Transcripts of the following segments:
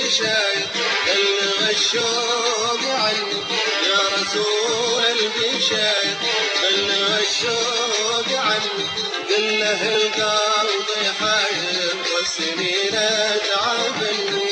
البشاير بلغ الشوق عني يا رسول البشاير بلغ الشوق عني قل له القلب حاير والسنين تعبني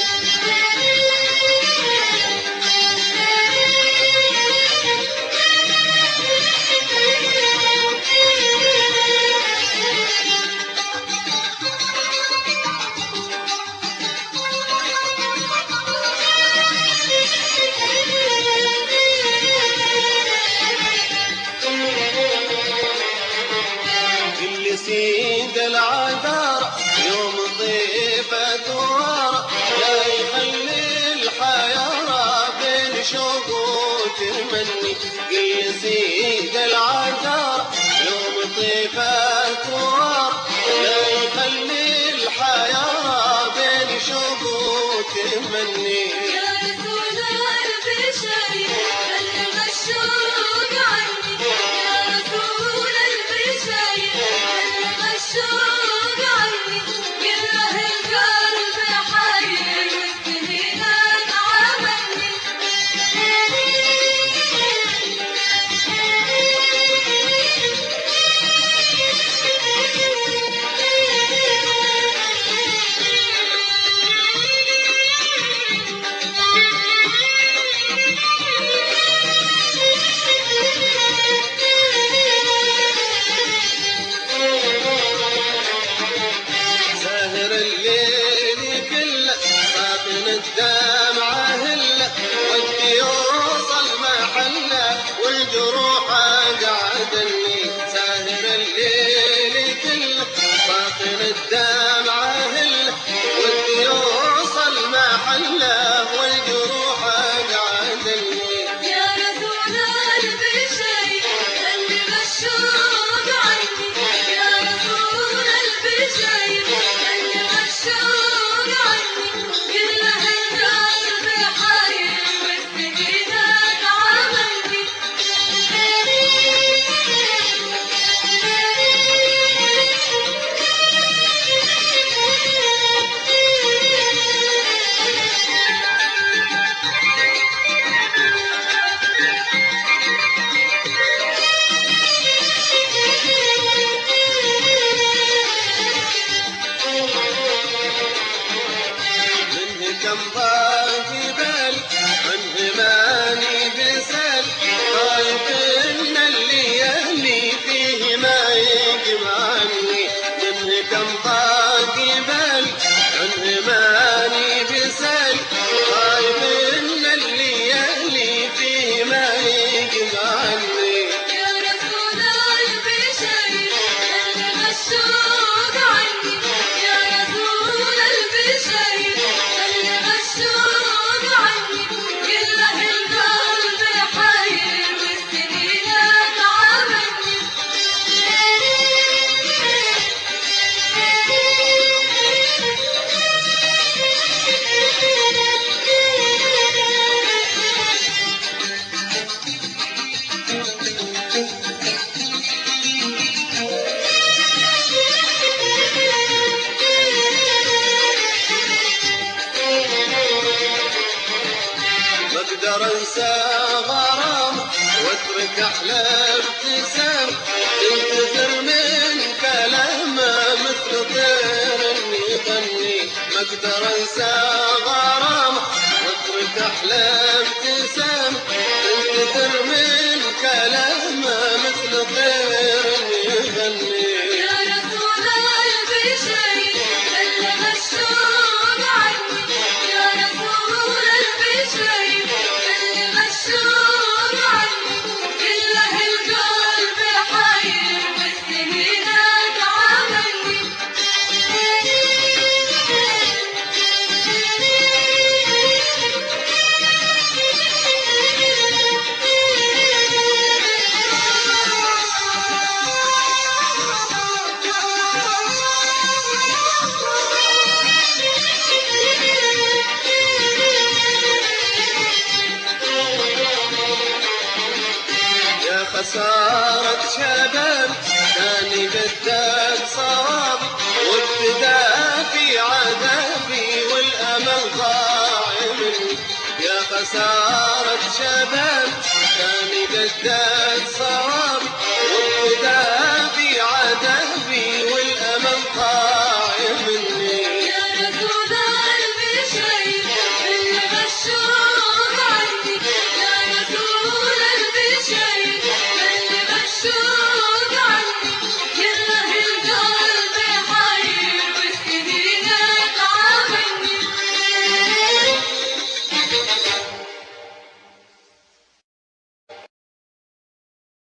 سيد العذار يوم ضيفة ورا لا يخلي الحيارى بين شوق وتمني قل سيد العذار يوم ضيفة ورا لا يخلي الحيارى بين شوق وتمني يا رسول البشاير بلغ الشوق عني يا رسول البشاير الشوق عني قل له القلب حاير والسنين تعبني الدمعة هلة ودي يوصل محله والجروح قعدني ساهر الليل كله باطن الدمعة هلة ودي يوصل محله والجروح قعدني يا رسول البشاير بلغ الشوق عني يا رسول البشاير بلغ الشوق عني قل له القلب حاير والسنين تعبني كم ضاقي بالي عنه ماني بسال خايف ان الليالي فيه ما يجمع عني منه كم ضاقي بالي عنه ماني بسال خايف ان الليالي فيه ما يجمع عني يا رسول البشاير بلغ الشوق عني يا رسول البشاير بلغ الشوق عني قل له القلب حاير والسنين تعبني ما اقدر انسى غرام واترك احلى ابتسام تنتظر من كلامه مثل طير يغني ما اقدر انسى غرام واترك احلى ابتسام تنتظر من كلامه مثل طير يغني يا رسول البشاير بلغ الشوق عني يا رسول البشاير بلغ الشوق عني قل له القلب حاير والسنين تعبني خسارة شباب ثاني بدك صواب وابتدى في عذابي والأمل غاب خسارة شباب كان قدك صواب